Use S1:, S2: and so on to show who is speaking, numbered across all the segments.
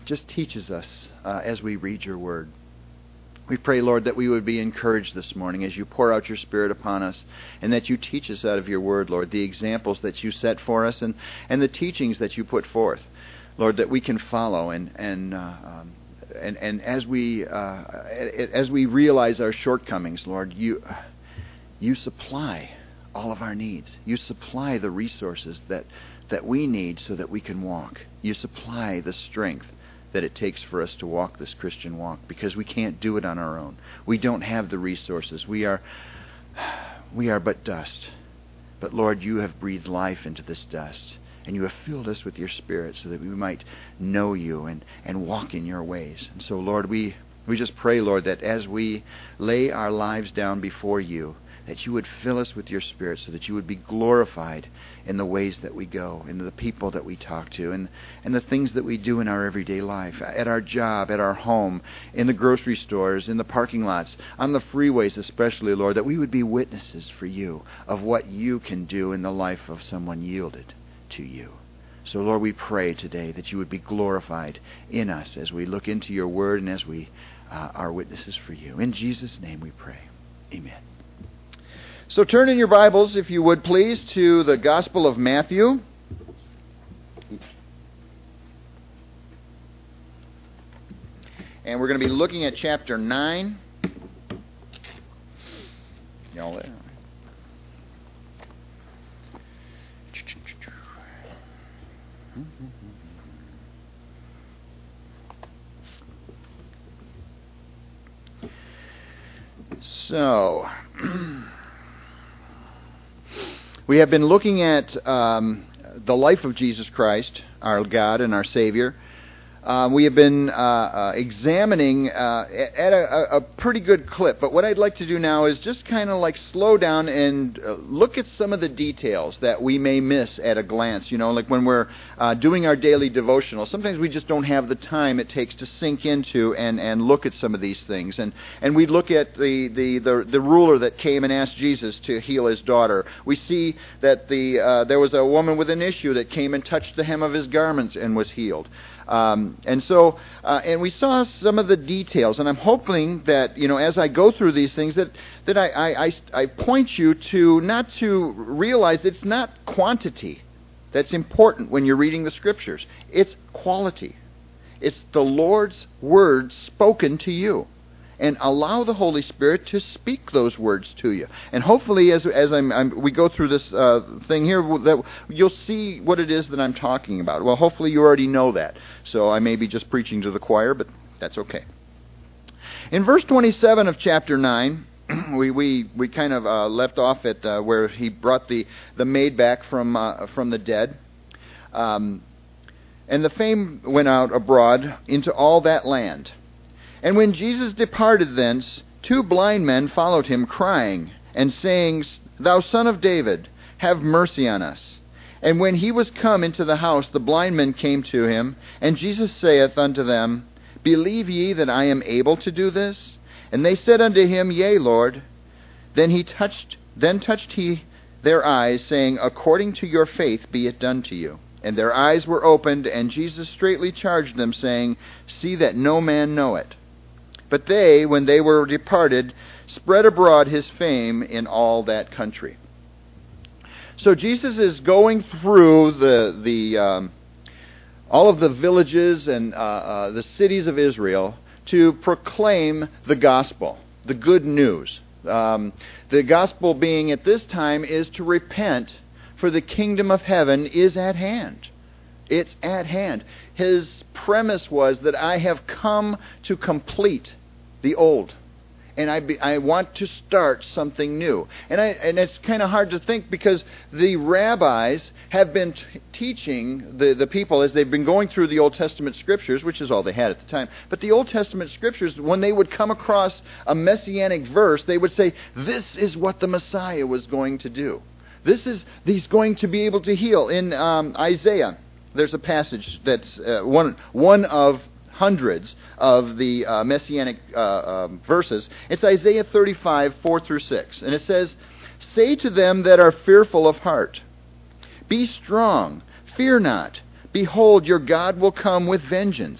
S1: just teaches us as we read your word. We pray, Lord, that we would be encouraged this morning as you pour out your Spirit upon us, and that you teach us out of your word, Lord, the examples that you set for us and the teachings that you put forth, Lord, that we can follow. And as we realize our shortcomings, Lord, you supply all of our needs. You supply the resources that we need so that we can walk. You supply the strength that it takes for us to walk this Christian walk, because we can't do it on our own. We don't have the resources. We are but dust. But Lord, you have breathed life into this dust, and you have filled us with your Spirit so that we might know you and walk in your ways. And so, Lord, we just pray, Lord, that as we lay our lives down before you, that you would fill us with your Spirit so that you would be glorified in the ways that we go, in the people that we talk to, and the things that we do in our everyday life, at our job, at our home, in the grocery stores, in the parking lots, on the freeways especially, Lord, that we would be witnesses for you of what you can do in the life of someone yielded to you. So, Lord, we pray today that you would be glorified in us as we look into your word and as we are witnesses for you. In Jesus' name we pray. Amen. So turn in your Bibles, if you would please, to the Gospel of Matthew. And we're going to be looking at chapter 9. Y'all there? So, we have been looking at the life of Jesus Christ, our God and our Savior. We have been examining at a pretty good clip. But what I'd like to do now is just kind of like slow down and look at some of the details that we may miss at a glance. You know, like when we're doing our daily devotional, sometimes we just don't have the time it takes to sink into and look at some of these things. And we look at the ruler that came and asked Jesus to heal his daughter. We see that there was a woman with an issue that came and touched the hem of his garments and was healed. And we saw some of the details, and I'm hoping that, you know, as I go through these things, that I point you to not to realize it's not quantity that's important when you're reading the Scriptures. It's quality. It's the Lord's words spoken to you. And allow the Holy Spirit to speak those words to you. And hopefully, as we go through this thing here, that you'll see what it is that I'm talking about. Well, hopefully you already know that. So I may be just preaching to the choir, but that's okay. In verse 27 of chapter 9, we kind of left off at where he brought the maid back from the dead. And the fame went out abroad into all that land. And when Jesus departed thence, 2 blind men followed him, crying, and saying, Thou Son of David, have mercy on us. And when he was come into the house, the blind men came to him, and Jesus saith unto them, Believe ye that I am able to do this? And they said unto him, Yea, Lord. Then touched he their eyes, saying, According to your faith be it done to you. And their eyes were opened, and Jesus straitly charged them, saying, See that no man know it. But they, when they were departed, spread abroad his fame in all that country. So Jesus is going through all of the villages and the cities of Israel to proclaim the gospel, the good news. The gospel being at this time is to repent, for the kingdom of heaven is at hand. It's at hand. His premise was that I have come to complete the old, and I want to start something new. And it's kind of hard to think, because the rabbis have been teaching the people as they've been going through the Old Testament Scriptures, which is all they had at the time. But the Old Testament Scriptures, when they would come across a verse, they would say, this is what the Messiah was going to do. He's going to be able to heal. In Isaiah, there's a passage that's one of hundreds of the messianic verses. It's Isaiah 35, 4 through 6. And it says, Say to them that are fearful of heart, Be strong, fear not. Behold, your God will come with vengeance.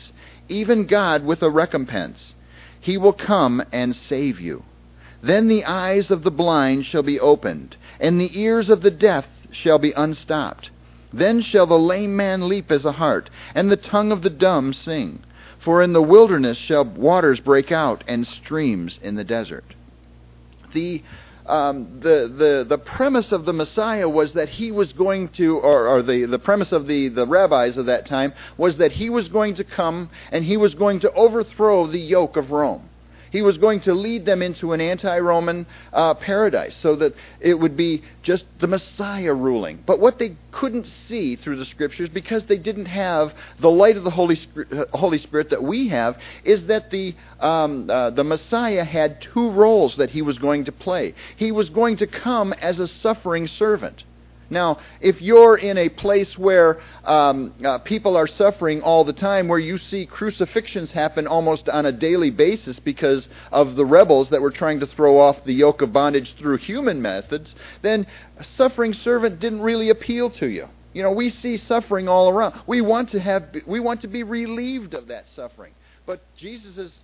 S1: even God with a recompense. He will come and save you. Then the eyes of the blind shall be opened, and the ears of the deaf shall be unstopped. Then shall the lame man leap as a hart, and the tongue of the dumb sing. For in the wilderness shall waters break out, and streams in the desert. The premise of the Messiah was that he was going to, or the premise of the rabbis of that time was that he was going to come and he was going to overthrow the yoke of Rome. He was going to lead them into an anti-Roman paradise so that it would be just the Messiah ruling. But what they couldn't see through the Scriptures, because they didn't have the light of the Holy Spirit that we have, is that the Messiah had two roles that he was going to play. He was going to come as a suffering servant. Now, if you're in a place where people are suffering all the time, where you see crucifixions happen almost on a daily basis because of the rebels that were trying to throw off the yoke of bondage through human methods, then a suffering servant didn't really appeal to you. You know, we see suffering all around. We want to be relieved of that suffering. But Jesus is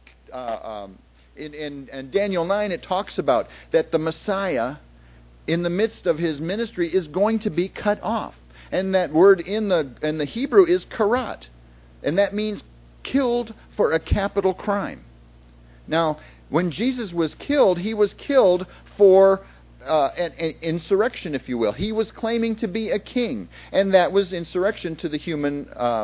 S1: in Daniel 9, it talks about that the Messiah, in the midst of his ministry, is going to be cut off. And that word in the Hebrew is karat. And that means killed for a capital crime. Now, when Jesus was killed, he was killed for an insurrection, if you will. He was claiming to be a king. And that was insurrection to the human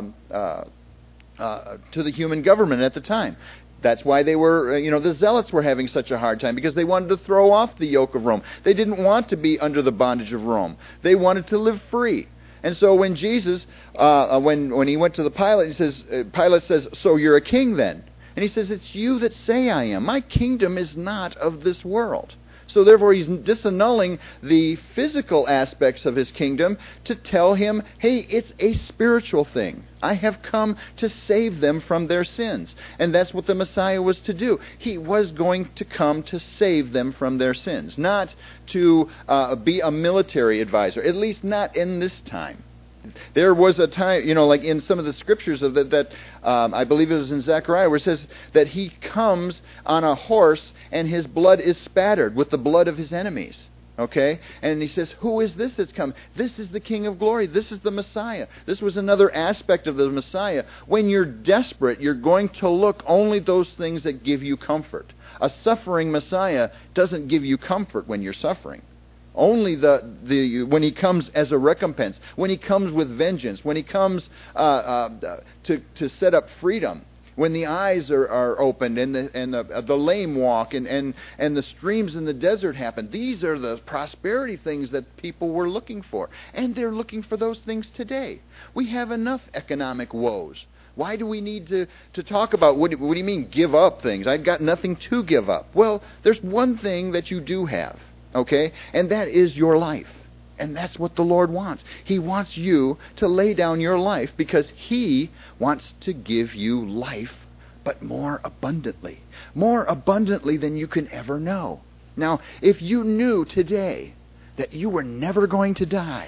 S1: government at the time. That's why they were, the Zealots were having such a hard time, because they wanted to throw off the yoke of Rome. They didn't want to be under the bondage of Rome. They wanted to live free. And so when Jesus, when he went to the Pilate, Pilate says, "So you're a king then?" And he says, "It's you that say I am. My kingdom is not of this world." So therefore he's disannulling the physical aspects of his kingdom to tell him, hey, it's a spiritual thing. I have come to save them from their sins. And that's what the Messiah was to do. He was going to come to save them from their sins, not to be a military advisor, at least not in this time. There was a time, like in some of the scriptures of that I believe it was in Zechariah, where it says that he comes on a horse and his blood is spattered with the blood of his enemies. Okay? And he says, who is this that's come? This is the King of Glory. This is the Messiah. This was another aspect of the Messiah. When you're desperate, you're going to look only those things that give you comfort. A suffering Messiah doesn't give you comfort when you're suffering. Only when he comes as a recompense, when he comes with vengeance, when he comes to set up freedom, when the eyes are opened and the lame walk and the streams in the desert happen. These are the prosperity things that people were looking for, and they're looking for those things today. We have enough economic woes. Why do we need to talk about, what do you mean give up things? I've got nothing to give up. Well, there's one thing that you do have. Okay? And that is your life. And that's what the Lord wants. He wants you to lay down your life because He wants to give you life, but more abundantly. More abundantly than you can ever know. Now, if you knew today that you were never going to die,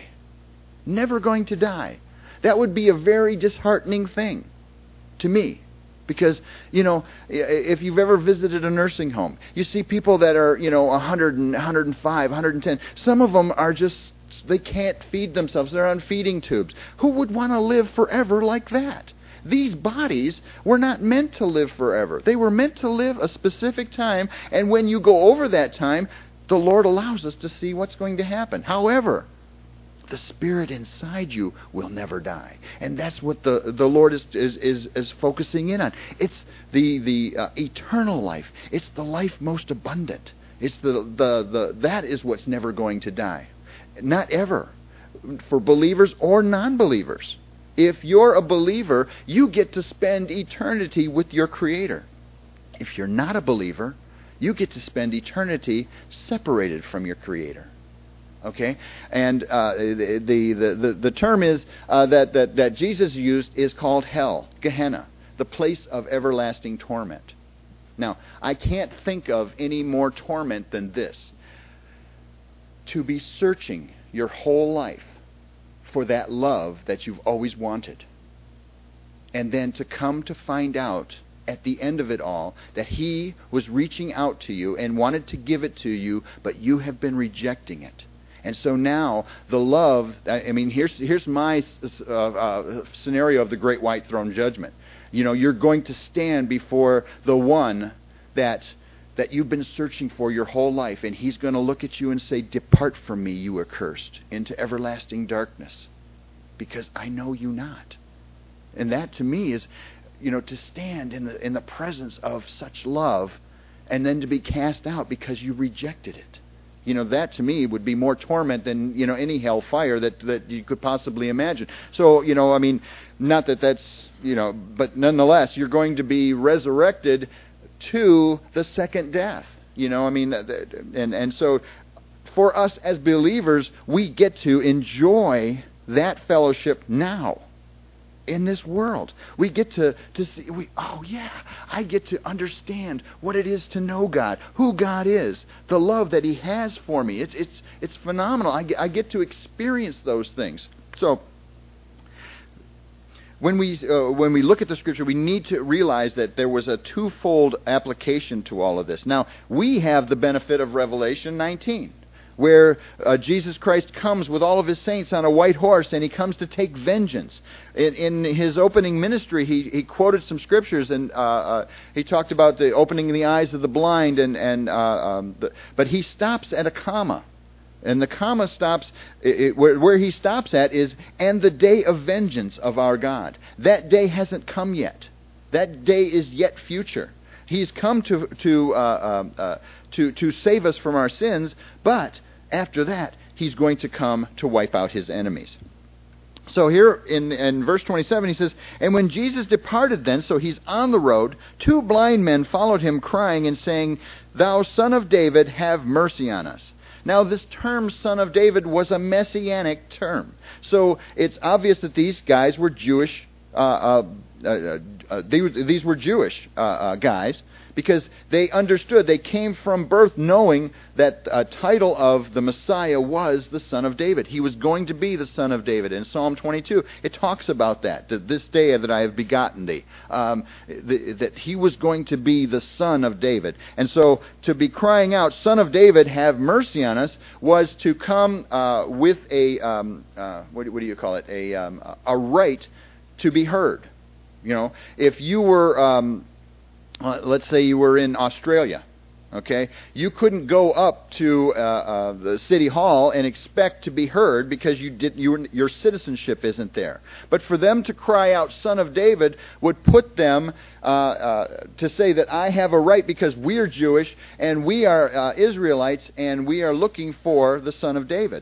S1: that would be a very disheartening thing to me. Because, if you've ever visited a nursing home, you see people that are, 100 and 105, 110. Some of them are just, they can't feed themselves. They're on feeding tubes. Who would want to live forever like that? These bodies were not meant to live forever. They were meant to live a specific time, and when you go over that time, the Lord allows us to see what's going to happen. However, the spirit inside you will never die, and that's what the Lord is focusing in on. It's the eternal life. It's the life most abundant. It's that is what's never going to die, not ever, for believers or non-believers. If you're a believer, you get to spend eternity with your Creator. If you're not a believer, you get to spend eternity separated from your Creator. Okay, and the term is that Jesus used is called hell, Gehenna, the place of everlasting torment. Now, I can't think of any more torment than this: to be searching your whole life for that love that you've always wanted, and then to come to find out at the end of it all that He was reaching out to you and wanted to give it to you, but you have been rejecting it. And so now the love, I mean, here's my scenario of the great white throne judgment. You know, you're going to stand before the one that you've been searching for your whole life, and He's going to look at you and say, "Depart from me, you accursed, into everlasting darkness, because I know you not." And that to me is, you know, to stand in the presence of such love and then to be cast out because you rejected it. You know, that to me would be more torment than, you know, any hellfire that you could possibly imagine. So, you know, I mean, not that that's, you know, but nonetheless, you're going to be resurrected to the second death. You know, I mean, and so for us as believers, we get to enjoy that fellowship now. In this world, we get to see. I get to understand what it is to know God, who God is, the love that He has for me. It's phenomenal. I get to experience those things. So when we look at the Scripture, we need to realize that there was a twofold application to all of this. Now we have the benefit of Revelation 19. Where Jesus Christ comes with all of His saints on a white horse, and He comes to take vengeance. In His opening ministry, he quoted some scriptures, and he talked about the opening the eyes of the blind, but He stops at a comma. And the comma stops, where He stops at is, "and the day of vengeance of our God." That day hasn't come yet. That day is yet future. He's come to save us from our sins, but after that, He's going to come to wipe out His enemies. So here in verse 27, He says, "And when Jesus departed then," so He's on the road, "two blind men followed Him, crying and saying, 'Thou Son of David, have mercy on us.'" Now this term, Son of David, was a messianic term. So it's obvious that these guys were Jewish. These were Jewish guys, because they understood, they came from birth knowing that a title of the Messiah was the Son of David. He was going to be the Son of David. In Psalm 22, it talks about that "this day that I have begotten thee," that He was going to be the Son of David. And so to be crying out, "Son of David, have mercy on us," was to come with a, what do you call it, a right to be heard. You know, if you were, let's say you were in Australia, okay, you couldn't go up to the city hall and expect to be heard because your citizenship isn't there. But for them to cry out, "Son of David," would put them to say that I have a right because we're Jewish and we are Israelites and we are looking for the Son of David.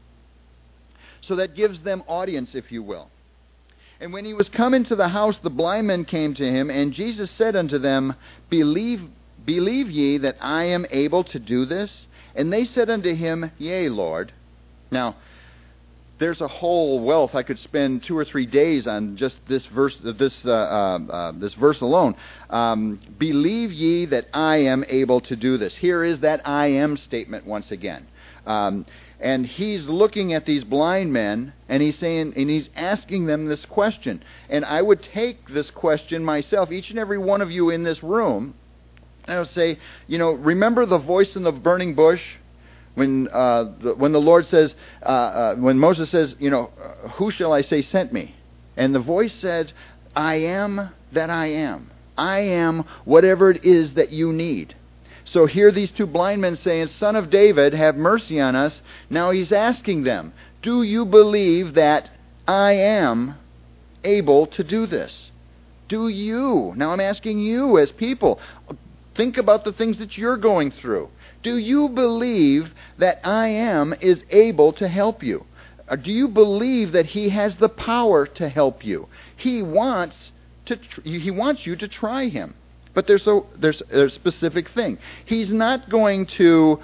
S1: So that gives them audience, if you will. "And when He was come into the house, the blind men came to Him, and Jesus said unto them, Believe ye that I am able to do this? And they said unto Him, Yea, Lord." Now, there's a whole wealth. I could spend 2 or 3 days on just this verse, this verse alone. "Believe ye that I am able to do this." Here is that "I am" statement once again. And He's looking at these blind men, and He's saying, and He's asking them this question. And I would take this question myself, each and every one of you in this room, and I would say, you know, remember the voice in the burning bush when the Lord says, when Moses says, you know, "Who shall I say sent me?" And the voice said, "I am that I am. I am whatever it is that you need." So here these two blind men saying, "Son of David, have mercy on us." Now He's asking them, do you believe that I am able to do this? Do you? Now I'm asking you as people, think about the things that you're going through. Do you believe that I am is able to help you? Or do you believe that He has the power to help you? He wants you to try Him. But there's a specific thing. He's not going to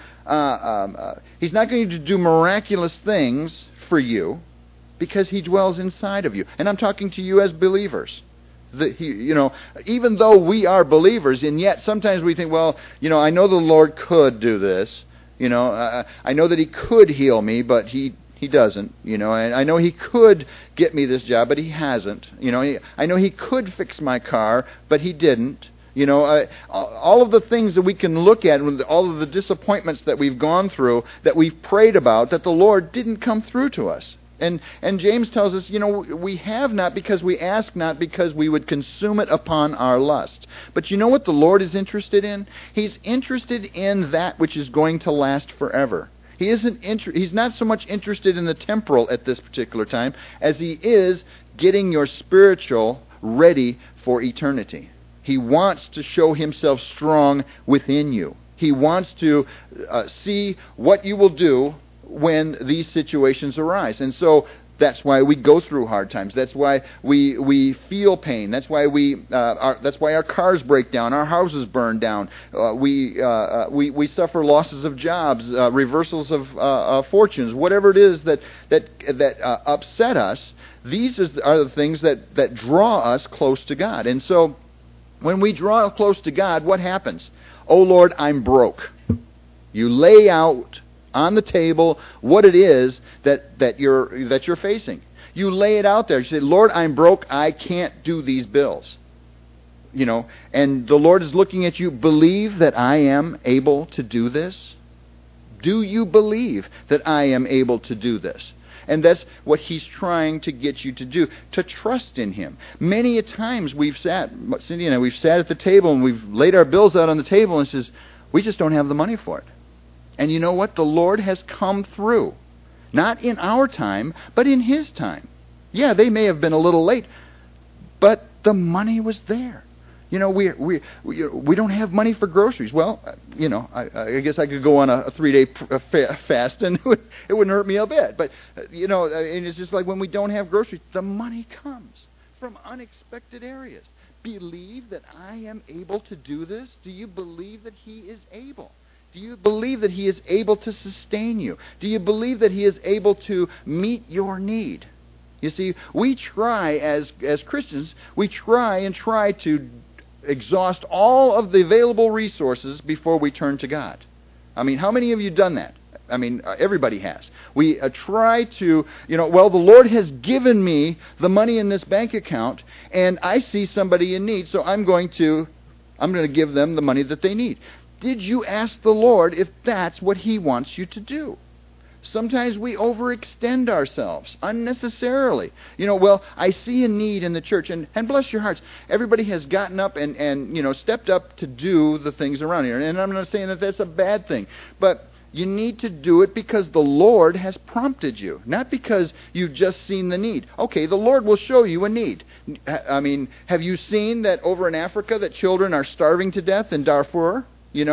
S1: do miraculous things for you because He dwells inside of you. And I'm talking to you as believers. Even though we are believers, and yet sometimes we think, well, you know, I know the Lord could do this. You know, I know that He could heal me, but He He doesn't. And I know He could get me this job, but He hasn't. I know He could fix my car, but He didn't. All of the things that we can look at, and all of the disappointments that we've gone through, that we've prayed about, that the Lord didn't come through to us. And James tells us, we have not because we ask not, because we would consume it upon our lust. But you know what the Lord is interested in? He's interested in that which is going to last forever. He's not so much interested in the temporal at this particular time as He is getting your spiritual ready for eternity. He wants to show Himself strong within you. He wants to see what you will do when these situations arise. And so that's why we go through hard times. That's why we feel pain. That's why our cars break down, our houses burn down. We suffer losses of jobs, reversals of fortunes, whatever it is that upset us. These are the things that draw us close to God. And so when we draw close to God, what happens? Oh Lord, I'm broke. You lay out on the table what it is that you're facing. You lay it out there. You say, Lord, I'm broke. I can't do these bills. And the Lord is looking at you. Believe that I am able to do this? Do you believe that I am able to do this? And that's what He's trying to get you to do, to trust in Him. Many a times Cindy and I, we've sat at the table and we've laid our bills out on the table and says, we just don't have the money for it. And you know what? The Lord has come through. Not in our time, but in His time. Yeah, they may have been a little late, but the money was there. We don't have money for groceries. Well, I guess I could go on a 3-day fast and it wouldn't hurt me a bit. But, and it's just like when we don't have groceries, the money comes from unexpected areas. Believe that I am able to do this? Do you believe that He is able? Do you believe that He is able to sustain you? Do you believe that He is able to meet your need? You see, we try as Christians, we try to exhaust all of the available resources before we turn to God. I mean, how many of you done that? I mean, everybody has. We try to, the Lord has given me the money in this bank account, and I see somebody in need, so I'm going to give them the money that they need. Did you ask the Lord if that's what He wants you to do? Sometimes we overextend ourselves unnecessarily. I see a need in the church, and bless your hearts, everybody has gotten up and stepped up to do the things around here. And I'm not saying that that's a bad thing, but you need to do it because the Lord has prompted you, not because you've just seen the need. Okay, the Lord will show you a need. I mean, have you seen that over in Africa that children are starving to death in Darfur?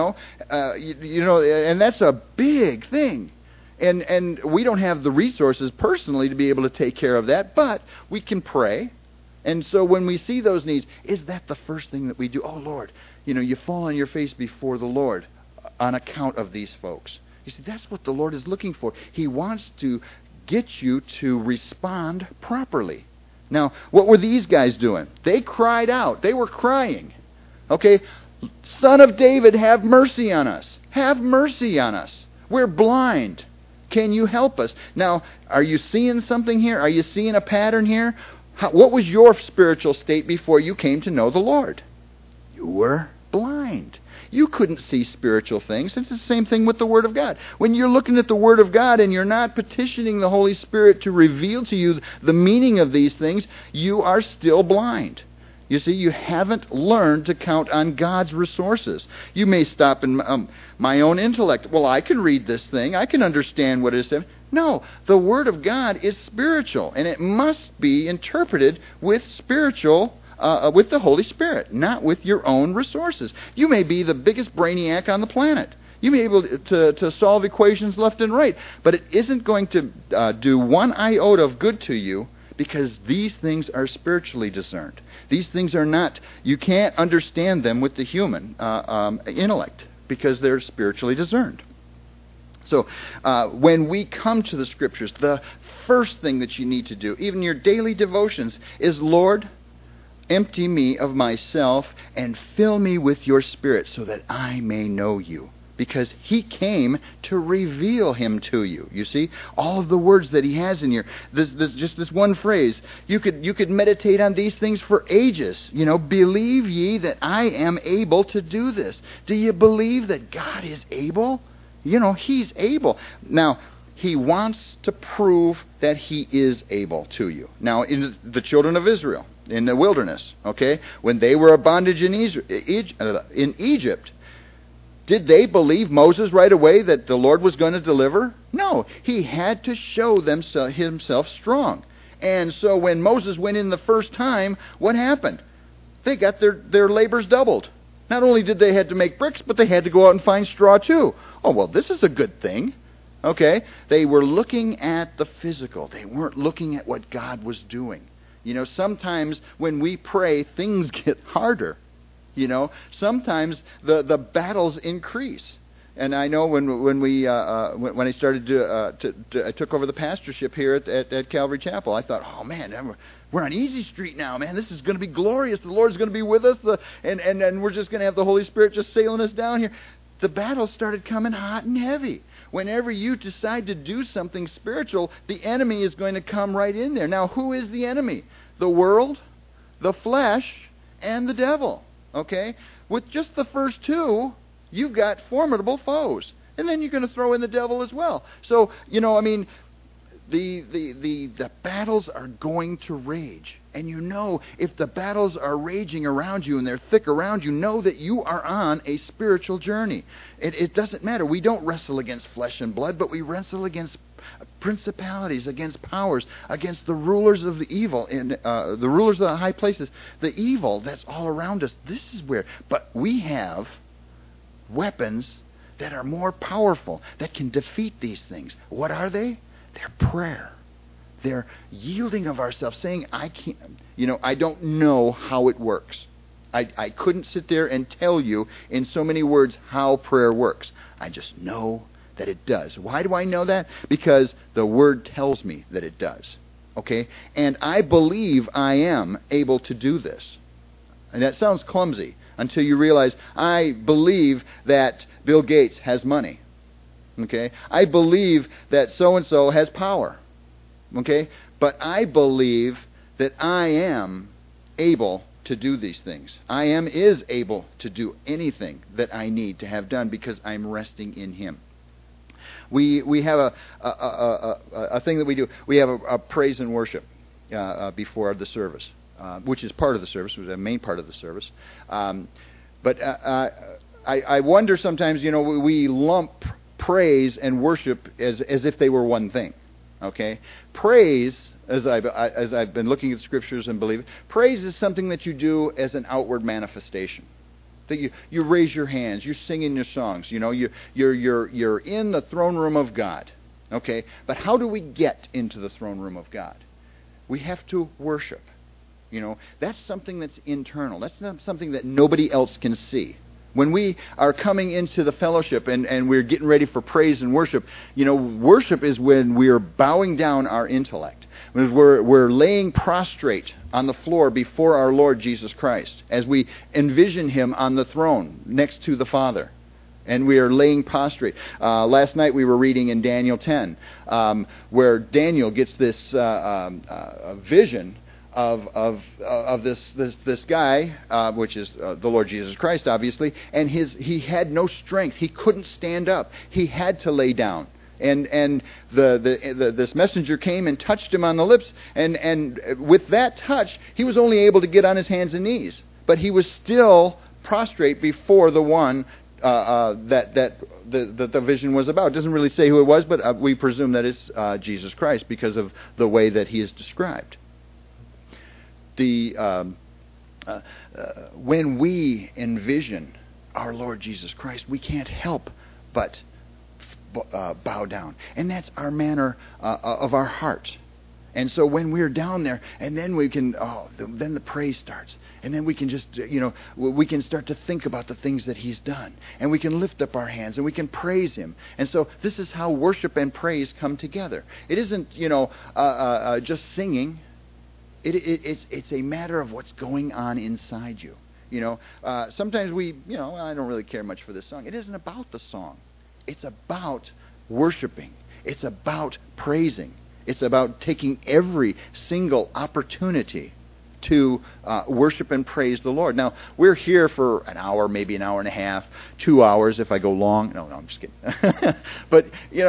S1: And that's a big thing. And we don't have the resources personally to be able to take care of that, but we can pray. And so when we see those needs, is that the first thing that we do? Oh, Lord, you fall on your face before the Lord on account of these folks. You see, that's what the Lord is looking for. He wants to get you to respond properly. Now, what were these guys doing? They cried out. They were crying. Okay, Son of David, have mercy on us. Have mercy on us. We're blind. Can you help us? Now, are you seeing something here? Are you seeing a pattern here? What was your spiritual state before you came to know the Lord? You were blind. You couldn't see spiritual things. It's the same thing with the Word of God. When you're looking at the Word of God and you're not petitioning the Holy Spirit to reveal to you the meaning of these things, you are still blind. You see, you haven't learned to count on God's resources. You may stop in my own intellect. Well, I can read this thing. I can understand what it is. No, the Word of God is spiritual, and it must be interpreted with with the Holy Spirit, not with your own resources. You may be the biggest brainiac on the planet. You may be able to solve equations left and right, but it isn't going to do one iota of good to you, because these things are spiritually discerned. These things are not, you can't understand them with the human intellect, because they're spiritually discerned. So when we come to the Scriptures, the first thing that you need to do, even your daily devotions, is, Lord, empty me of myself and fill me with your Spirit so that I may know you because he came to reveal him to you. You see, all of the words that he has in here. This one phrase. You could meditate on these things for ages. Believe ye that I am able to do this. Do you believe that God is able? He's able. Now, he wants to prove that he is able to you. Now, in the children of Israel, in the wilderness, okay, when they were a bondage in Egypt, did they believe Moses right away that the Lord was going to deliver? No. He had to show himself strong. And so when Moses went in the first time, what happened? They got their labors doubled. Not only did they have to make bricks, but they had to go out and find straw too. Oh, well, this is a good thing. Okay? They were looking at the physical. They weren't looking at what God was doing. Sometimes when we pray, things get harder. Sometimes the battles increase. And I know when I started I took over the pastorship here at Calvary Chapel, I thought, oh man, we're on easy street now, man. This is going to be glorious. The Lord's going to be with us, and we're just going to have the Holy Spirit just sailing us down here. The battles started coming hot and heavy. Whenever you decide to do something spiritual, the enemy is going to come right in there. Now, who is the enemy? The world, the flesh, and the devil. Okay? With just the first two, you've got formidable foes. And then you're going to throw in the devil as well. So, the battles are going to rage. And if the battles are raging around you and they're thick around you, know that you are on a spiritual journey. It doesn't matter. We don't wrestle against flesh and blood, but we wrestle against principalities, against powers, against the rulers of the evil, the rulers of the high places, the evil that's all around us. This is where. But we have weapons that are more powerful, that can defeat these things. What are they? They're prayer. They're yielding of ourselves, saying, I can't, I don't know how it works. I couldn't sit there and tell you in so many words how prayer works. I just know that it does. Why do I know that? Because the Word tells me that it does. Okay? And I believe I am able to do this. And that sounds clumsy until you realize I believe that Bill Gates has money. Okay? I believe that so-and-so has power. Okay? But I believe that I am able to do these things. I is able to do anything that I need to have done because I'm resting in Him. We have a thing that we do. We have a praise and worship before the service, which is part of the service, which is a main part of the service. But I wonder sometimes, we lump praise and worship as if they were one thing. Okay, praise, as I've been looking at the scriptures and believe, praise is something that you do as an outward manifestation. That you raise your hands, you're singing your songs, you're in the throne room of God. Okay, but how do we get into the throne room of God? We have to worship. That's something that's internal. That's not something that nobody else can see. When we are coming into the fellowship and we're getting ready for praise and worship, worship is when we are bowing down our intellect. When we're laying prostrate on the floor before our Lord Jesus Christ as we envision Him on the throne next to the Father. And we are laying prostrate. Last night we were reading in Daniel 10 where Daniel gets this vision of this guy, which is the Lord Jesus Christ, obviously, and he had no strength. He couldn't stand up. He had to lay down. And this messenger came and touched him on the lips, and with that touch, he was only able to get on his hands and knees. But he was still prostrate before the one that the vision was about. It doesn't really say who it was, but we presume that it's Jesus Christ because of the way that he is described. When we envision our Lord Jesus Christ, we can't help but bow down. And that's our manner of our heart. And so when we're down there, and then we can, then the praise starts. And then we can just, we can start to think about the things that He's done. And we can lift up our hands and we can praise Him. And so this is how worship and praise come together. It isn't, just singing. It's a matter of what's going on inside you. Sometimes I don't really care much for this song. It isn't about the song. It's about worshiping. It's about praising. It's about taking every single opportunity to worship and praise the Lord. Now, we're here for an hour, maybe an hour and a half, 2 hours if I go long. No, I'm just kidding. But,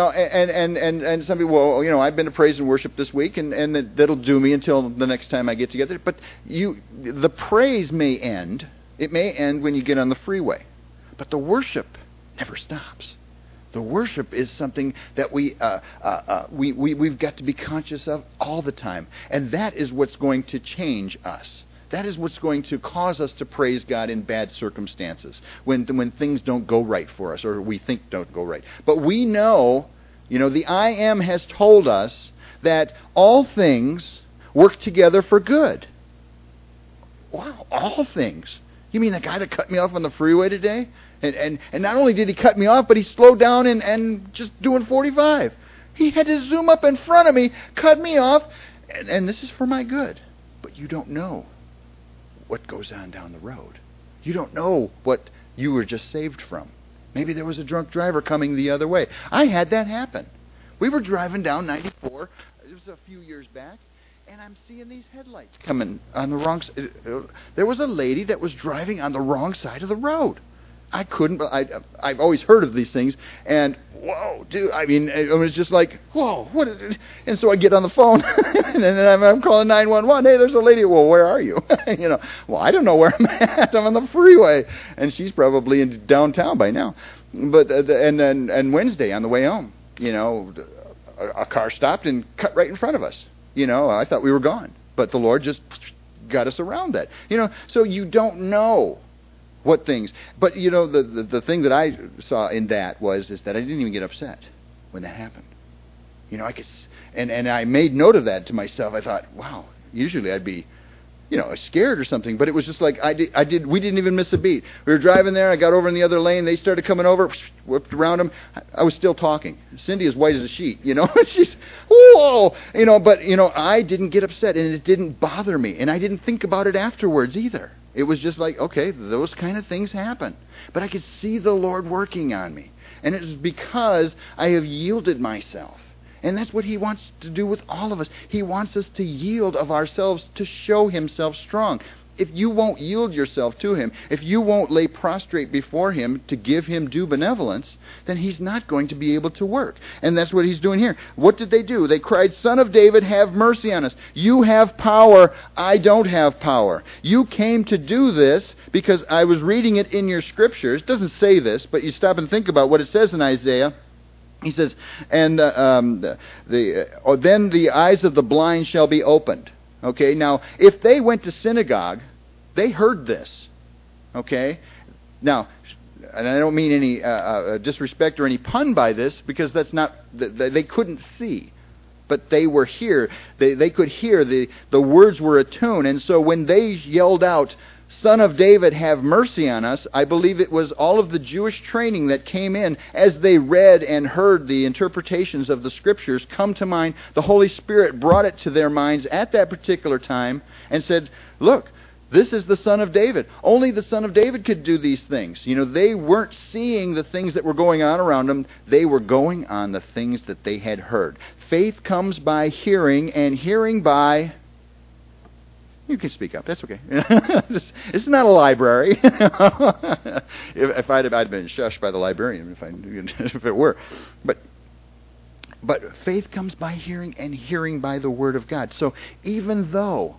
S1: and some people, well, I've been to praise and worship this week, and that'll do me until the next time I get together. But the praise may end. It may end when you get on the freeway. But the worship never stops. The worship is something that we've got to be conscious of all the time. And that is what's going to change us. That is what's going to cause us to praise God in bad circumstances, when things don't go right for us, or we think don't go right. But we know, the I Am has told us that all things work together for good. Wow, all things. You mean the guy that cut me off on the freeway today? And not only did he cut me off, but he slowed down and just doing 45. He had to zoom up in front of me, cut me off, and this is for my good. But you don't know what goes on down the road. You don't know what you were just saved from. Maybe there was a drunk driver coming the other way. I had that happen. We were driving down 94. It was a few years back. And I'm seeing these headlights coming on the wrong side. There was a lady that was driving on the wrong side of the road. I've always heard of these things, and whoa, dude, it was just like, whoa, what is it? And so I get on the phone, and then I'm calling 911. Hey, there's a lady. Well, where are you? Well, I don't know where I'm at. I'm on the freeway, and she's probably in downtown by now. But and Wednesday on the way home, a car stopped and cut right in front of us. I thought we were gone, but the Lord just got us around that. So you don't know what things. But the thing that I saw in that is that I didn't even get upset when that happened. I could, and I made note of that to myself. I thought, wow, usually I'd be, scared or something. But it was just like we didn't even miss a beat. We were driving there. I got over in the other lane. They started coming over, whipped around them. I was still talking. Cindy is white as a sheet, She's, whoa, But I didn't get upset, and it didn't bother me, and I didn't think about it afterwards either. It was just like, okay, those kind of things happen. But I could see the Lord working on me, and it was because I have yielded myself. And that's what He wants to do with all of us. He wants us to yield of ourselves to show Himself strong. If you won't yield yourself to Him, if you won't lay prostrate before Him to give Him due benevolence, then He's not going to be able to work. And that's what He's doing here. What did they do? They cried, Son of David, have mercy on us. You have power. I don't have power. You came to do this because I was reading it in your scriptures. It doesn't say this, but you stop and think about what it says in Isaiah. He says, and then the eyes of the blind shall be opened. Okay, now, if they went to synagogue, they heard this. Okay? Now, and I don't mean any disrespect or any pun by this, because that's not, they couldn't see. But they were here. They could hear. The words were attuned. And so when they yelled out, Son of David, have mercy on us, I believe it was all of the Jewish training that came in as they read and heard the interpretations of the Scriptures come to mind. The Holy Spirit brought it to their minds at that particular time and said, look, this is the Son of David. Only the Son of David could do these things. They weren't seeing the things that were going on around them. They were going on the things that they had heard. Faith comes by hearing, and hearing by... You can speak up. That's okay. It's not a library. If I'd been shushed by the librarian, if it were. But faith comes by hearing, and hearing by the Word of God. So even though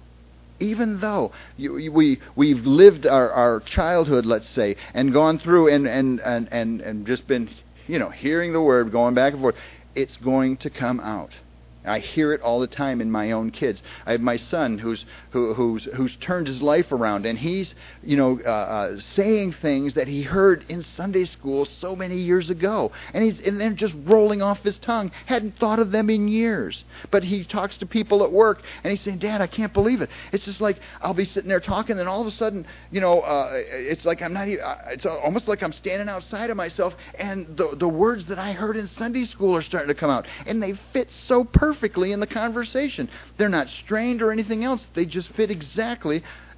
S1: we've lived our childhood, let's say, and gone through and just been hearing the Word, going back and forth, it's going to come out. I hear it all the time in my own kids. I have my son who's turned his life around, and he's saying things that he heard in Sunday school so many years ago, and they're just rolling off his tongue. Hadn't thought of them in years. But he talks to people at work, and he's saying, "Dad, I can't believe it. It's just like I'll be sitting there talking, and all of a sudden, it's like I'm not even. It's almost like I'm standing outside of myself, and the words that I heard in Sunday school are starting to come out, and they fit so perfectly in the conversation. They're not strained or anything else. They just fit exactly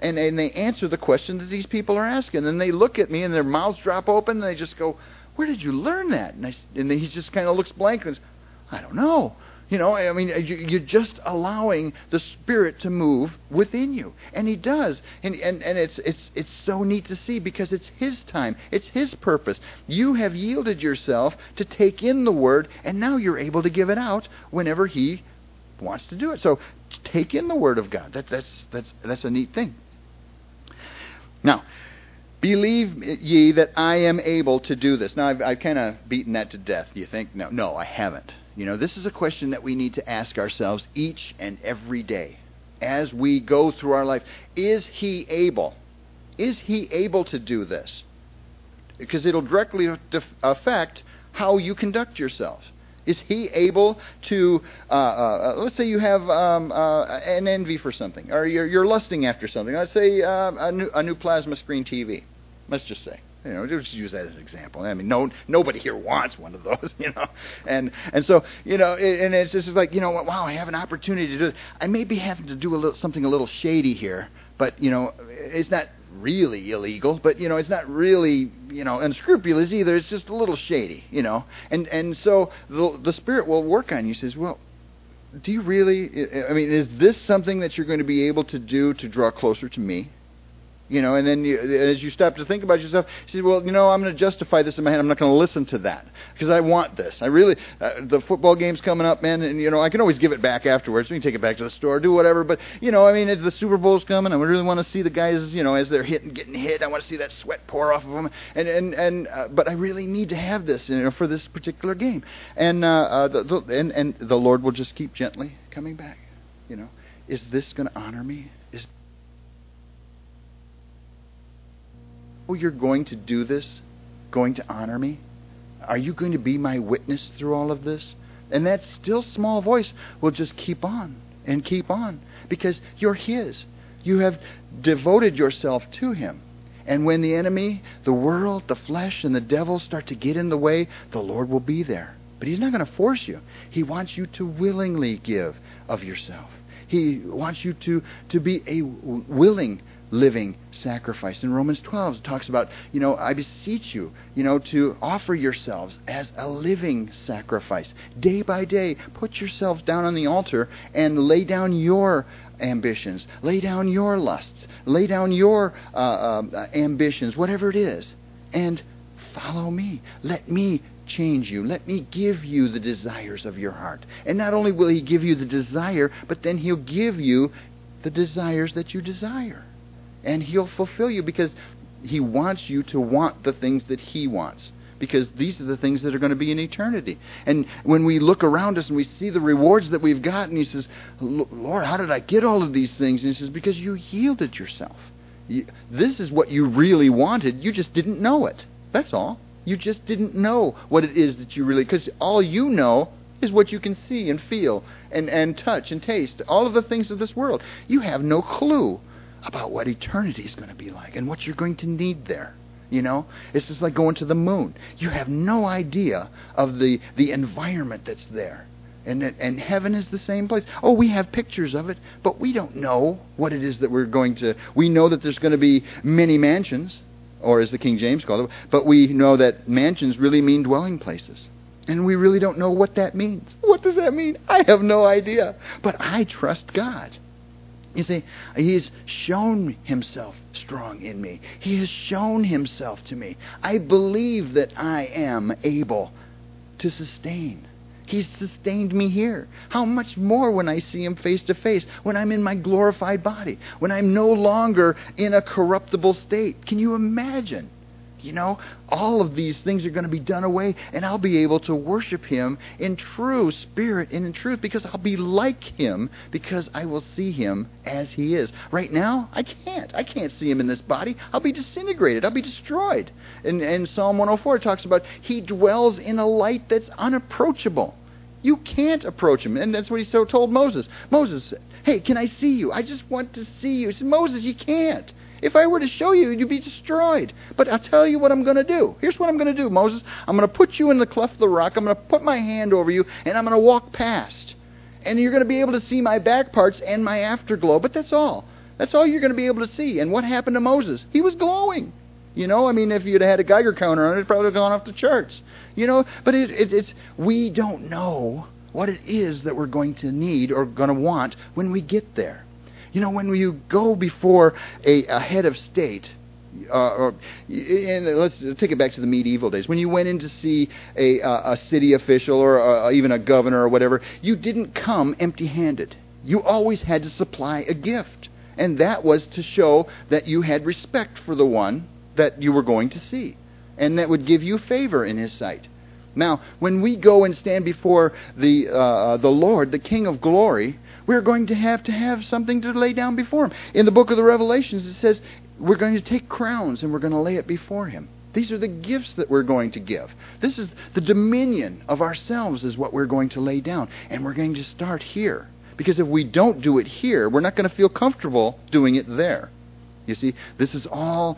S1: And they answer the question that these people are asking. And they look at me and their mouths drop open and they just go, where did you learn that? And he just kind of looks blank and says, I don't know. I mean, you're just allowing the Spirit to move within you, and He does, and it's so neat to see because it's His time, it's His purpose. You have yielded yourself to take in the Word, and now you're able to give it out whenever He wants to do it. So take in the Word of God. That's a neat thing. Now, believe ye that I am able to do this. Now, I've kind of beaten that to death. You think? No, I haven't. This is a question that we need to ask ourselves each and every day as we go through our life. Is He able? Is He able to do this? Because it'll directly affect how you conduct yourself. Is He able to, let's say you have an envy for something, or you're lusting after something. Let's say a new plasma screen TV. Let's just say. Just use that as an example. I mean, nobody here wants one of those, And so, and it's just like, wow, I have an opportunity to do it. I may be having to do something a little shady here, but, it's not really illegal, but, it's not really, unscrupulous either. It's just a little shady, And so the Spirit will work on you. Says, well, do you really, is this something that you're going to be able to do to draw closer to me? And then as you stop to think about yourself, you say, well, I'm going to justify this in my head. I'm not going to listen to that because I want this. I really, the football game's coming up, man, and, I can always give it back afterwards. We can take it back to the store, do whatever. But, the Super Bowl's coming. I really want to see the guys, as they're getting hit. I want to see that sweat pour off of them. But I really need to have this, for this particular game. And the Lord will just keep gently coming back. Is this going to honor me? You're going to do this, going to honor me? Are you going to be my witness through all of this? And that still small voice will just keep on and keep on because you're His. You have devoted yourself to Him. And when the enemy, the world, the flesh, and the devil start to get in the way, the Lord will be there. But He's not going to force you. He wants you to willingly give of yourself. He wants you to be a willing living sacrifice. In Romans 12 it talks about, I beseech you, to offer yourselves as a living sacrifice. Day by day, put yourselves down on the altar and lay down your ambitions, lay down your lusts, lay down your ambitions, whatever it is, and follow me. Let me change you. Let me give you the desires of your heart. And not only will He give you the desire, but then He'll give you the desires that you desire. And He'll fulfill you because He wants you to want the things that He wants. Because these are the things that are going to be in eternity. And when we look around us and we see the rewards that we've gotten, He says, Lord, how did I get all of these things? And He says, because you yielded yourself. This is what you really wanted. You just didn't know it. That's all. You just didn't know what it is that you really... Because all you know is what you can see and feel and touch and taste. All of the things of this world. You have no clue about what eternity is going to be like and what you're going to need there. It's just like going to the moon. You have no idea of the environment that's there. And heaven is the same place. Oh, we have pictures of it, but we don't know what it is that we're going to... We know that there's going to be many mansions, or as the King James called it, but we know that mansions really mean dwelling places. And we really don't know what that means. What does that mean? I have no idea. But I trust God. You see, He has shown Himself strong in me. He has shown Himself to me. I believe that I am able to sustain. He's sustained me here. How much more when I see Him face to face, when I'm in my glorified body, when I'm no longer in a corruptible state. Can you imagine? All of these things are going to be done away, and I'll be able to worship Him in true spirit and in truth, because I'll be like Him, because I will see Him as He is. Right now, I can't. I can't see Him in this body. I'll be disintegrated. I'll be destroyed. And Psalm 104 talks about He dwells in a light that's unapproachable. You can't approach Him. And that's what He so told Moses. Moses said, hey, can I see you? I just want to see you. He said, Moses, you can't. If I were to show you, you'd be destroyed. But I'll tell you what I'm going to do. Here's what I'm going to do, Moses. I'm going to put you in the cleft of the rock. I'm going to put my hand over you, and I'm going to walk past. And you're going to be able to see my back parts and my afterglow. But that's all. That's all you're going to be able to see. And what happened to Moses? He was glowing. If you'd had a Geiger counter on it, it'd probably have gone off the charts. But it's we don't know what it is that we're going to need or going to want when we get there. When you go before a head of state, and let's take it back to the medieval days. When you went in to see a city official or even a governor or whatever, you didn't come empty-handed. You always had to supply a gift. And that was to show that you had respect for the one that you were going to see. And that would give you favor in his sight. Now, when we go and stand before the Lord, the King of Glory, we're going to have something to lay down before him. In the book of the Revelations, it says we're going to take crowns and we're going to lay it before him. These are the gifts that we're going to give. This is the dominion of ourselves is what we're going to lay down. And we're going to start here. Because if we don't do it here, we're not going to feel comfortable doing it there. You see, this is all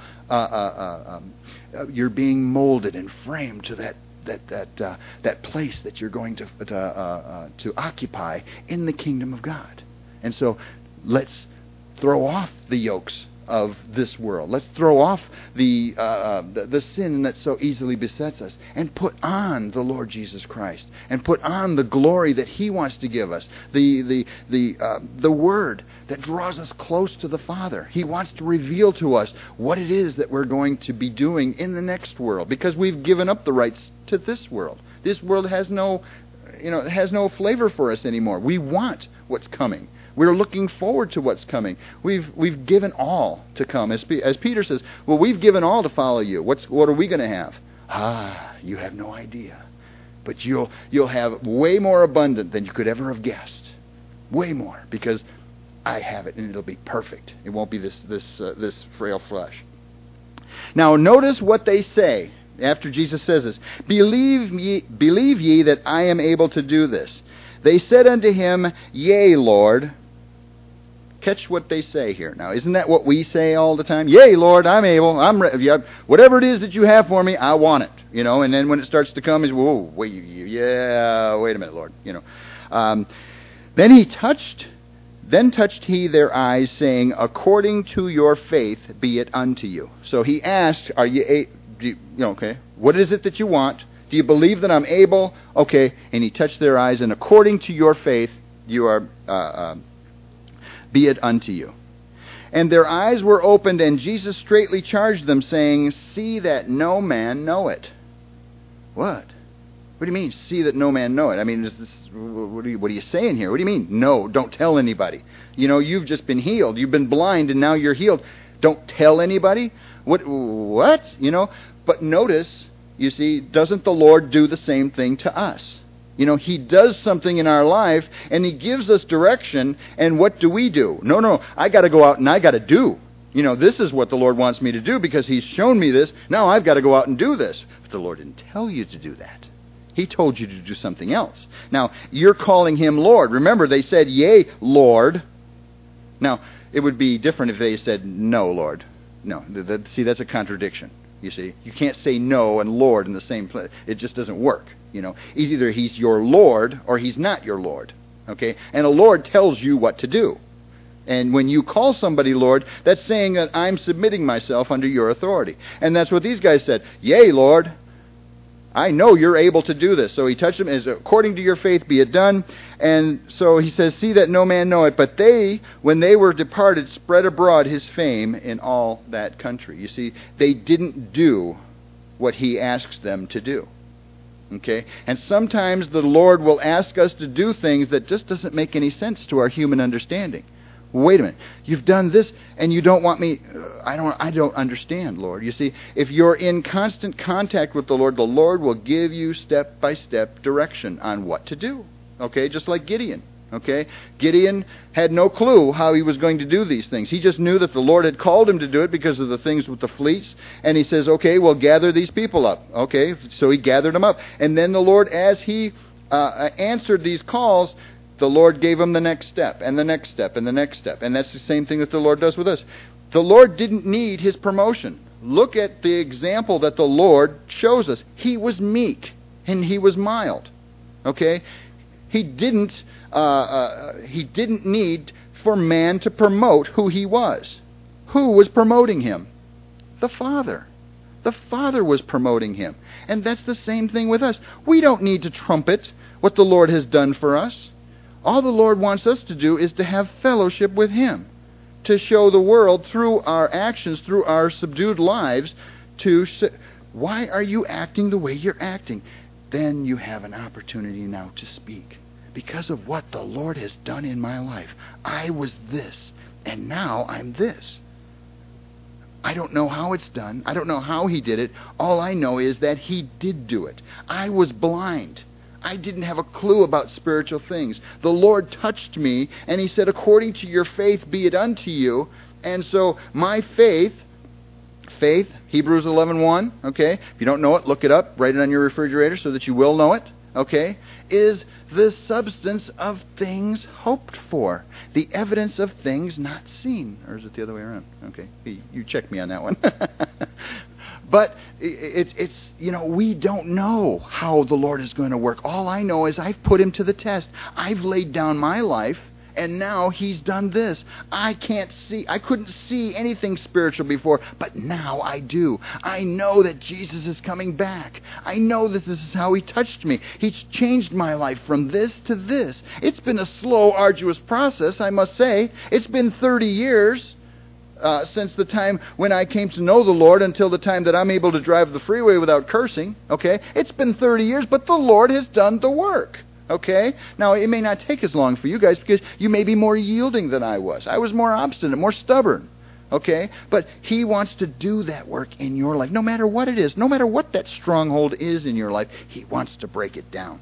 S1: you're being molded and framed to that place that you're going to occupy in the kingdom of God. And so let's throw off the yokes of this world. Let's throw off the sin that so easily besets us and put on the Lord Jesus Christ and put on the glory that he wants to give us. The word that draws us close to the Father. He wants to reveal to us what it is that we're going to be doing in the next world, because we've given up the rights to this world. This world has no flavor for us anymore. We want what's coming. We're looking forward to what's coming. We've given all to come. As Peter says, well, we've given all to follow you. What are we going to have? You have no idea. But you'll have way more abundant than you could ever have guessed. Way more, because I have it, and it'll be perfect. It won't be this frail flesh. Now, notice what they say after Jesus says this. Believe ye that I am able to do this. They said unto him, Yea, Lord. Catch what they say here. Now, isn't that what we say all the time? Yea, Lord, I'm able. Whatever it is that you have for me, I want it. And then when it starts to come, whoa, wait a minute, Lord. Then touched he their eyes, saying, According to your faith be it unto you. So he asked, okay, what is it that you want? Do you believe that I'm able? Okay. And he touched their eyes, and according to your faith, you are, be it unto you. And their eyes were opened, and Jesus straitly charged them, saying, See that no man know it. What? What do you mean, see that no man know it? I mean, what are you saying here? What do you mean? No, don't tell anybody. You've just been healed. You've been blind, and now you're healed. Don't tell anybody? What? But notice, you see, doesn't the Lord do the same thing to us? He does something in our life, and he gives us direction, and what do? No, I got to go out and I got to do. This is what the Lord wants me to do because he's shown me this. Now I've got to go out and do this. But the Lord didn't tell you to do that. He told you to do something else. Now, you're calling him Lord. Remember, they said, Yea, Lord. Now, it would be different if they said, No, Lord. No, see, that's a contradiction. You see, you can't say no and Lord in the same place. It just doesn't work. Either he's your Lord or he's not your Lord. Okay? And a Lord tells you what to do. And when you call somebody Lord, that's saying that I'm submitting myself under your authority. And that's what these guys said. Yea, Lord, I know you're able to do this. So he touched them, as according to your faith be it done. And so he says, See that no man know it. But they, when they were departed, spread abroad his fame in all that country. You see, they didn't do what he asks them to do. Okay? And sometimes the Lord will ask us to do things that just doesn't make any sense to our human understanding. Wait a minute. You've done this and you don't want me. I don't understand, Lord. You see, if you're in constant contact with the Lord will give you step-by-step direction on what to do. Okay? Just like Gideon. Okay? Gideon had no clue how he was going to do these things. He just knew that the Lord had called him to do it because of the things with the fleets. And he says, okay, well, gather these people up. Okay? So he gathered them up. And then the Lord, as he answered these calls, the Lord gave him the next step, and the next step, and the next step. And that's the same thing that the Lord does with us. The Lord didn't need his promotion. Look at the example that the Lord shows us. He was meek, and he was mild. Okay? He didn't need for man to promote who he was. Who was promoting him? The Father. The Father was promoting him. And that's the same thing with us. We don't need to trumpet what the Lord has done for us. All the Lord wants us to do is to have fellowship with him, to show the world through our actions, through our subdued lives, why are you acting the way you're acting? Then you have an opportunity now to speak. Because of what the Lord has done in my life, I was this, and now I'm this. I don't know how it's done. I don't know how he did it. All I know is that he did do it. I was blind. I didn't have a clue about spiritual things. The Lord touched me, and he said, according to your faith be it unto you. And so my faith, Hebrews 11:1, okay? If you don't know it, look it up. Write it on your refrigerator so that you will know it, okay? Is the substance of things hoped for, the evidence of things not seen. Or is it the other way around? Okay, you check me on that one. But it's we don't know how the Lord is going to work. All I know is I've put him to the test. I've laid down my life, and now he's done this. I couldn't see anything spiritual before, but now I do. I know that Jesus is coming back. I know that this is how he touched me. He's changed my life from this to this. It's been a slow, arduous process, I must say. It's been 30 years since the time when I came to know the Lord until the time that I'm able to drive the freeway without cursing. Okay? It's been 30 years, but the Lord has done the work. Okay? Now, it may not take as long for you guys because you may be more yielding than I was. I was more obstinate, more stubborn. Okay? But he wants to do that work in your life. No matter what it is, no matter what that stronghold is in your life, he wants to break it down.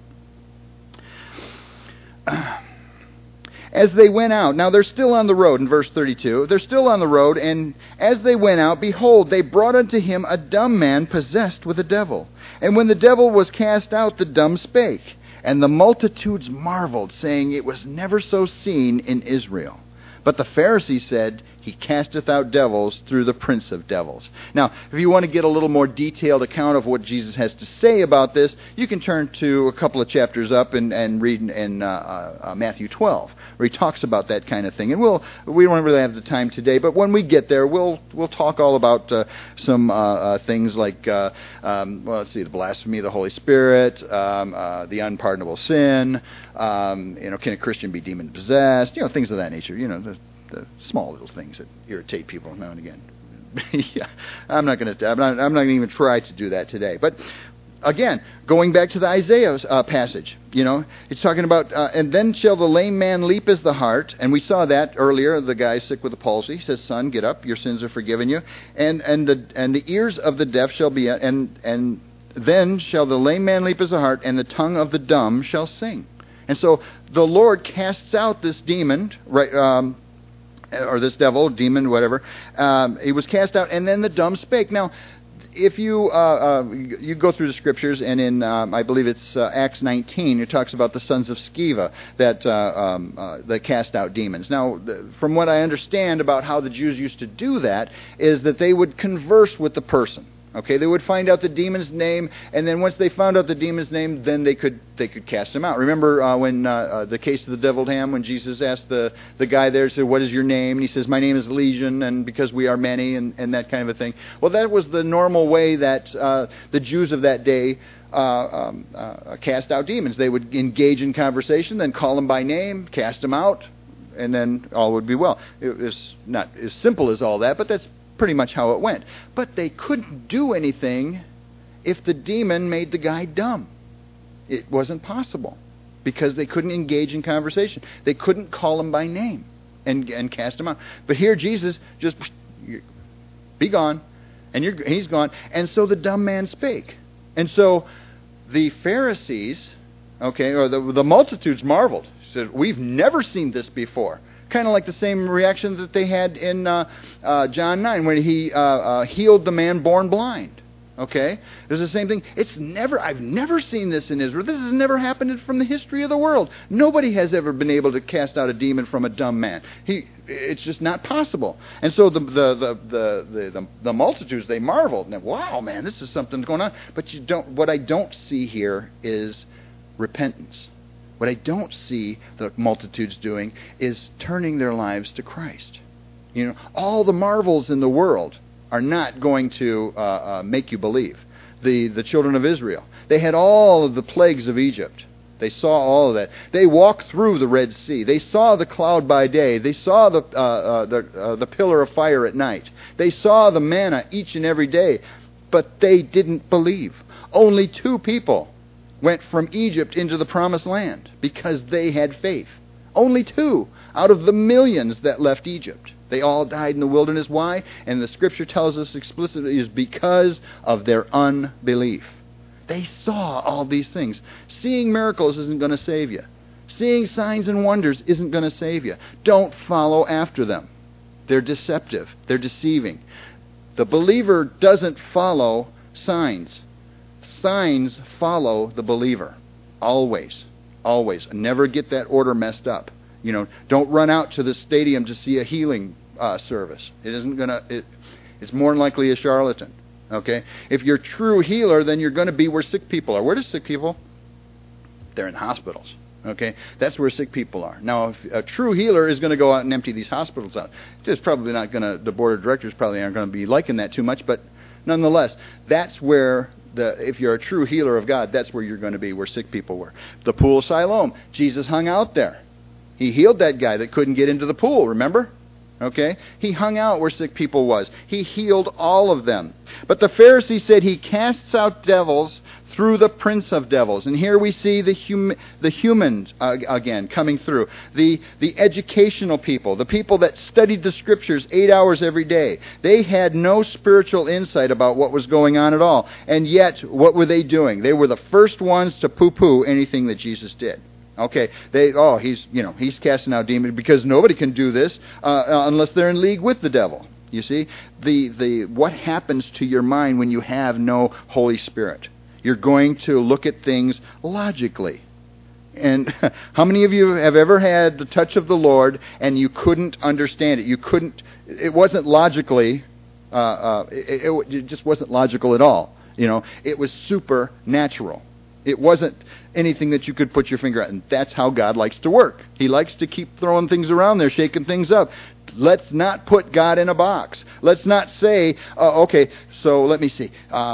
S1: As they went out, now they're still on the road in verse 32. They're still on the road, and as they went out, behold, they brought unto him a dumb man possessed with a devil. And when the devil was cast out, the dumb spake. And the multitudes marveled, saying, it was never so seen in Israel. But the Pharisees said, he casteth out devils through the prince of devils. Now, if you want to get a little more detailed account of what Jesus has to say about this, you can turn to a couple of chapters up and read in Matthew 12, where he talks about that kind of thing. And we don't really have the time today, but when we get there, we'll talk all about some things like, let's see, the blasphemy of the Holy Spirit, the unpardonable sin, can a Christian be demon possessed? Things of that nature. The small little things that irritate people now and again. Yeah, I'm not going to even try to do that today. But again, going back to the Isaiah passage, it's talking about, and then shall the lame man leap as the hart, and we saw that earlier. The guy sick with a palsy, he says, "Son, get up, your sins are forgiven you." And the ears of the deaf shall be, and then shall the lame man leap as a hart, and the tongue of the dumb shall sing. And so the Lord casts out this demon, right? Or this devil, demon, whatever. He was cast out, and then the dumb spake. Now, if you go through the scriptures, and in I believe it's Acts 19, it talks about the sons of Sceva that cast out demons. Now, from what I understand about how the Jews used to do that, is that they would converse with the person. Okay, they would find out the demon's name, and then once they found out the demon's name, then they could cast him out. Remember when the case of the deviled ham, when Jesus asked the guy there, said, "What is your name?" And he says, "My name is Legion, and because we are many," and that kind of a thing. Well, that was the normal way that the Jews of that day cast out demons. They would engage in conversation, then call them by name, cast them out, and then all would be well. It was not as simple as all that, but that's pretty much how it went. But they couldn't do anything if the demon made the guy dumb. It wasn't possible because they couldn't engage in conversation. They couldn't call him by name and cast him out. But here Jesus just, be gone, and he's gone. And so the dumb man spake. And so the Pharisees, or the multitudes marveled. Said, "We've never seen this before." Kind of like the same reaction that they had in John 9 when he healed the man born blind. Okay? There's the same thing. I've never seen this in Israel. This has never happened from the history of the world. Nobody has ever been able to cast out a demon from a dumb man. It's just not possible. And so the multitudes, they marveled. And wow, man, this is something going on. But what I don't see here is repentance. What I don't see the multitudes doing is turning their lives to Christ. All the marvels in the world are not going to make you believe. The children of Israel, they had all of the plagues of Egypt. They saw all of that. They walked through the Red Sea. They saw the cloud by day. They saw the pillar of fire at night. They saw the manna each and every day. But they didn't believe. Only 2 people went from Egypt into the Promised Land because they had faith. Only 2 out of the millions that left Egypt. They all died in the wilderness. Why? And the Scripture tells us explicitly is because of their unbelief. They saw all these things. Seeing miracles isn't going to save you. Seeing signs and wonders isn't going to save you. Don't follow after them. They're deceptive. They're deceiving. The believer doesn't follow signs. Signs follow the believer. Always. Always. Never get that order messed up. Don't run out to the stadium to see a healing service. It's more than likely a charlatan. Okay? If you're a true healer, then you're going to be where sick people are. Where do sick people? They're in hospitals. Okay? That's where sick people are. Now, if a true healer is going to go out and empty these hospitals out, it's probably not going to, the board of directors probably aren't going to be liking that too much, but nonetheless, that's where if you're a true healer of God, that's where you're going to be, where sick people were. The pool of Siloam, Jesus hung out there. He healed that guy that couldn't get into the pool, remember? Okay? He hung out where sick people was. He healed all of them. But the Pharisee said he casts out devils through the prince of devils. And here we see the humans again coming through. The educational people, the people that studied the Scriptures 8 hours every day. They had no spiritual insight about what was going on at all. And yet, what were they doing? They were the first ones to poo-poo anything that Jesus did. Okay, he's casting out demons because nobody can do this unless they're in league with the devil. You see, what happens to your mind when you have no Holy Spirit? You're going to look at things logically. And how many of you have ever had the touch of the Lord and you couldn't understand it? It wasn't logically, it just wasn't logical at all. It was supernatural. It wasn't anything that you could put your finger at. And that's how God likes to work. He likes to keep throwing things around there, shaking things up. Let's not put God in a box. Let's not say, okay, so let me see.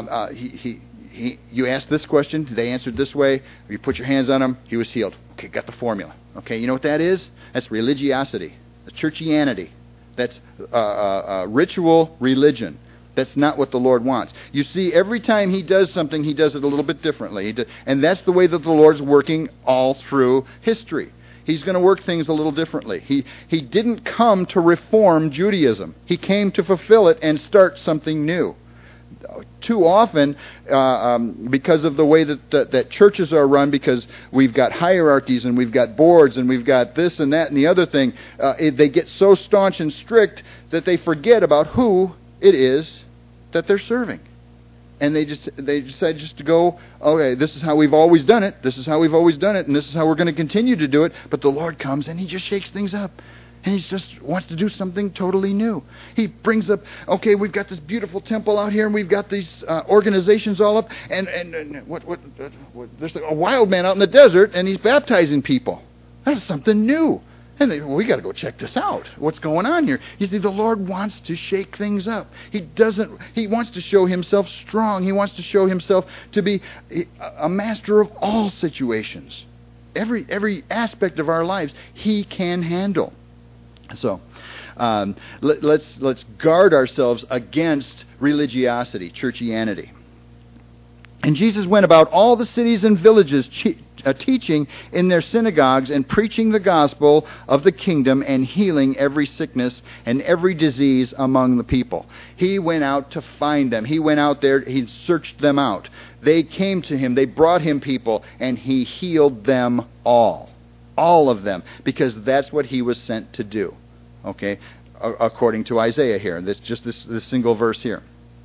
S1: You asked this question, they answered this way. You put your hands on him, he was healed. Okay, got the formula. Okay, you know what that is? That's religiosity. That's churchianity. That's ritual religion. That's not what the Lord wants. You see, every time He does something, He does it a little bit differently. And that's the way that the Lord's working all through history. He's going to work things a little differently. He didn't come to reform Judaism. He came to fulfill it and start something new. Too often, because of the way that churches are run, because we've got hierarchies and we've got boards and we've got this and that and the other thing, they get so staunch and strict that they forget about who it is that they're serving. And they decide just to go, okay, this is how we've always done it, this is how we've always done it, and this is how we're going to continue to do it. But the Lord comes and He just shakes things up. And He just wants to do something totally new. He brings up, okay, we've got this beautiful temple out here, and we've got these organizations all up, and there's a wild man out in the desert, and he's baptizing people. That's something new. And we got to go check this out. What's going on here? You see, the Lord wants to shake things up. He wants to show Himself strong. He wants to show Himself to be a master of all situations. Every aspect of our lives, He can handle. So, let's guard ourselves against religiosity, churchianity. And Jesus went about all the cities and villages, teaching in their synagogues and preaching the gospel of the kingdom and healing every sickness and every disease among the people. He went out to find them. He went out there. He searched them out. They came to Him. They brought Him people, and He healed them all. All of them, because that's what He was sent to do. Okay, according to Isaiah here. This single verse here.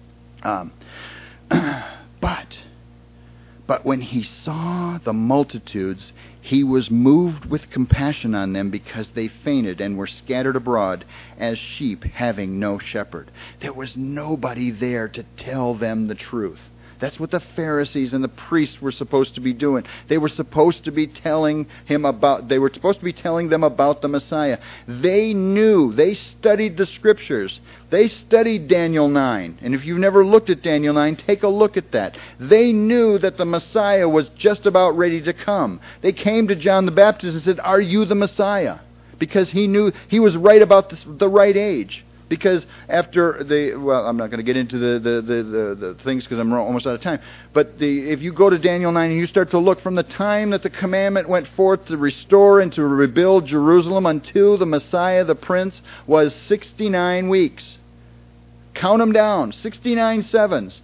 S1: But when He saw the multitudes, He was moved with compassion on them, because they fainted and were scattered abroad as sheep having no shepherd. There was nobody there to tell them the truth. That's what the Pharisees and the priests were supposed to be doing. They were supposed to be telling them about the Messiah. They knew, they studied the Scriptures. They studied Daniel 9. And if you've never looked at Daniel 9, take a look at that. They knew that the Messiah was just about ready to come. They came to John the Baptist and said, "Are you the Messiah?" Because he knew he was right about the right age. Because after I'm not going to get into the things because I'm almost out of time. But if you go to Daniel 9 and you start to look from the time that the commandment went forth to restore and to rebuild Jerusalem until the Messiah, the Prince, was 69 weeks. Count them down, 69 sevens,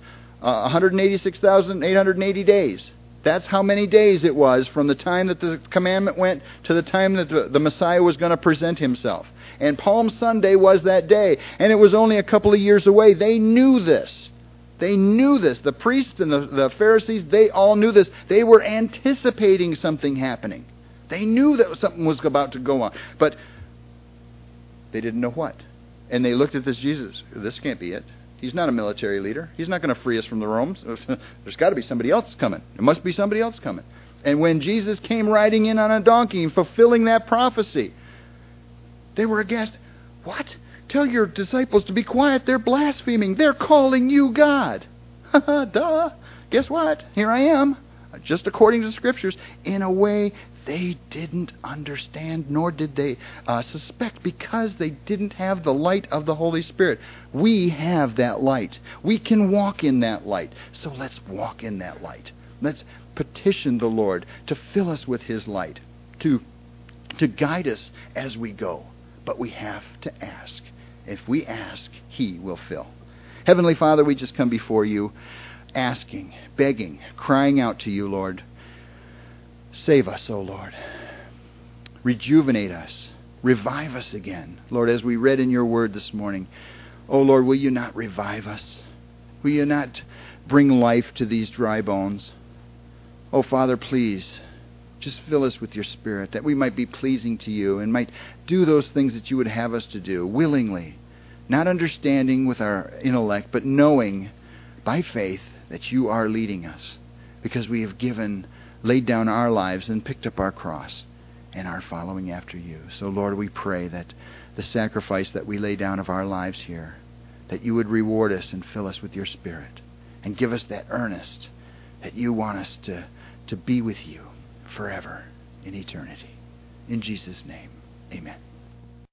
S1: 186,880 days. That's how many days it was from the time that the commandment went to the time that the Messiah was going to present himself. And Palm Sunday was that day. And it was only a couple of years away. They knew this. They knew this. The priests and the Pharisees, they all knew this. They were anticipating something happening. They knew that something was about to go on. But they didn't know what. And they looked at this Jesus. This can't be it. He's not a military leader. He's not going to free us from the Romans. There's got to be somebody else coming. There must be somebody else coming. And when Jesus came riding in on a donkey, fulfilling that prophecy, they were aghast. What? Tell your disciples to be quiet. They're blaspheming. They're calling you God. Duh. Guess what? Here I am. Just according to the Scriptures. In a way they didn't understand, nor did they suspect, because they didn't have the light of the Holy Spirit. We have that light. We can walk in that light. So let's walk in that light. Let's petition the Lord to fill us with His light, to guide us as we go. But we have to ask. If we ask, He will fill. Heavenly Father, we just come before You, asking, begging, crying out to You, Lord. Save us, O Lord. Rejuvenate us. Revive us again. Lord, as we read in Your word this morning, O Lord, will You not revive us? Will You not bring life to these dry bones? O Father, please, just fill us with Your Spirit, that we might be pleasing to You and might do those things that You would have us to do willingly, not understanding with our intellect, but knowing by faith that You are leading us, because we have laid down our lives and picked up our cross and are following after You. So, Lord, we pray that the sacrifice that we lay down of our lives here, that You would reward us and fill us with Your Spirit and give us that earnest that You want us to be with You forever in eternity. In Jesus' name, amen.